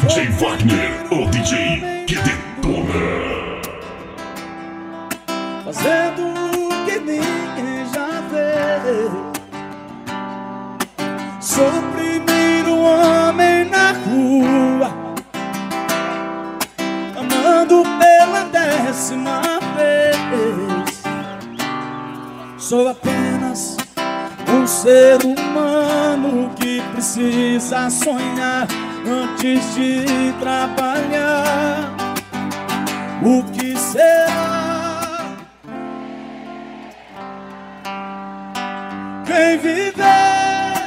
DJ Wagner, o DJ que detona. Fazendo o que ninguém já fez. Sou o primeiro homem na rua, amando pela 10ª vez. Sou apenas um ser humano que precisa sonhar antes de trabalhar. O que será? Quem viver?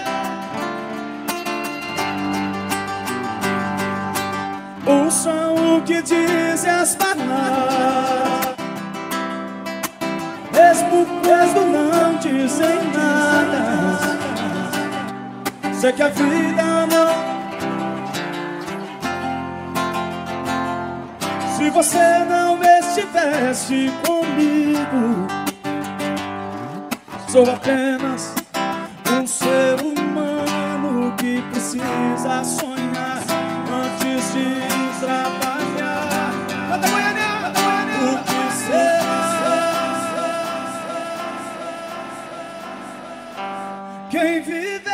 Ouçam o que dizem as palavras, mesmo quando não dizem nada. Sei que a vida não. Se você não estivesse comigo, sou apenas um ser humano que precisa sonhar antes de trabalhar. Canta Goiânia, canta Goiânia. O que será? Quem viver?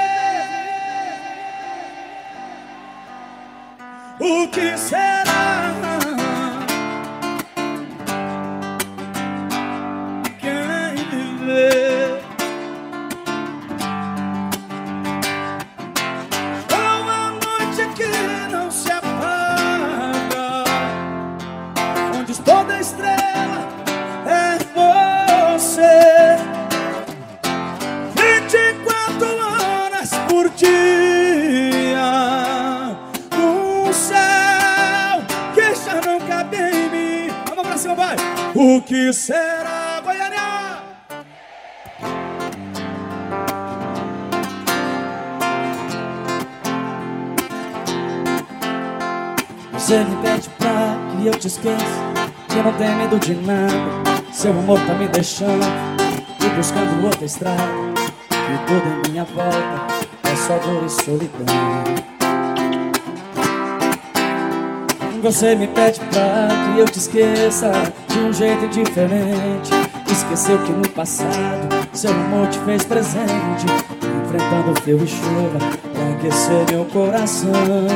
O que será? Quem viver? Uma noite que não se apaga, onde toda estrela é você. 24 horas por dia, um céu que já não cabe em mim. Vamos pra cima, vai! O que será, Goiânia? Você me pede pra que eu te esqueça, que eu não tenho medo de nada. Seu amor tá me deixando e buscando outra estrada, e tudo em minha volta é só dor e solidão. Você me pede pra que eu te esqueça de um jeito diferente. Esqueceu que no passado seu amor te fez presente, enfrentando frio e chuva pra aquecer meu coração.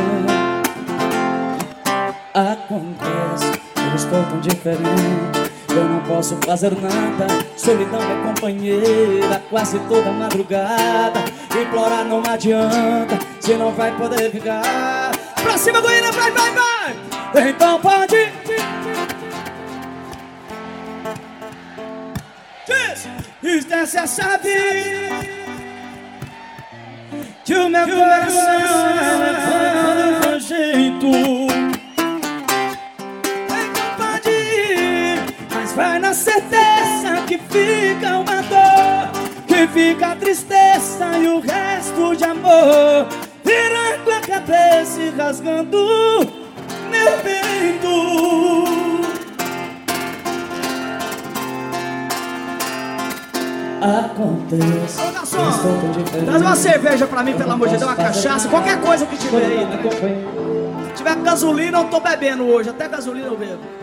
Acontece, eu estou tão diferente, eu não posso fazer nada. Solidão é companheira quase toda madrugada. Implorar não adianta, se não vai poder ficar. Pra cima, Goiânia, vai, vai, vai! Então pode. Diz, desce a chave, que o meu coração é do meu jeito. Vai na certeza que fica uma dor, que fica a tristeza e o resto de amor, virando a cabeça e rasgando meu peito. Acontece. Ô, garçom, traz uma cerveja pra mim, pelo amor de Deus, uma cachaça, qualquer coisa que tiver aí, né? Se tiver gasolina eu tô bebendo hoje, até gasolina eu bebo.